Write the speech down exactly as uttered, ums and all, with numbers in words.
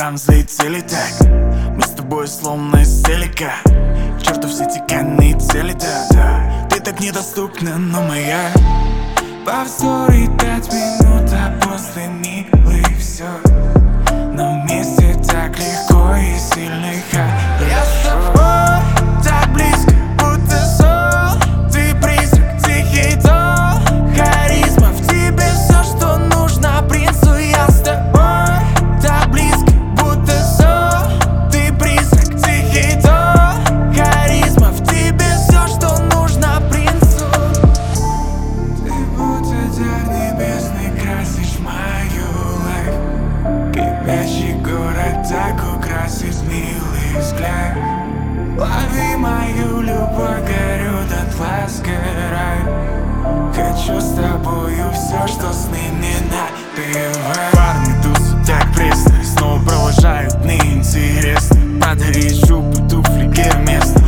глазам взлетели так. Мы с тобой словно издалека. К черту все тиканные цели, да, да. Ты так недоступна, но моя. Повторить пять минут, а после милый все. Но вместе так легко и сильно хорошо. Я с тобой так близко, будто сон. Ты призрак, тихий дом. Харизма в тебе все, что нужно принцу. Я с тобой так близко, будто сон. Ты призрак, тихий дом. Харизма в тебе все, что нужно принцу. Ты будто дар небесный, красишь мою life. Кипящий город так украсит милый взгляд. Лови мою любовь, горю дотла, сгораю. Хочу с тобою все, что сны не напевают. Парни тусят так пресно, снова провожают дни интересно. Подарить шубу, туфли, гермес.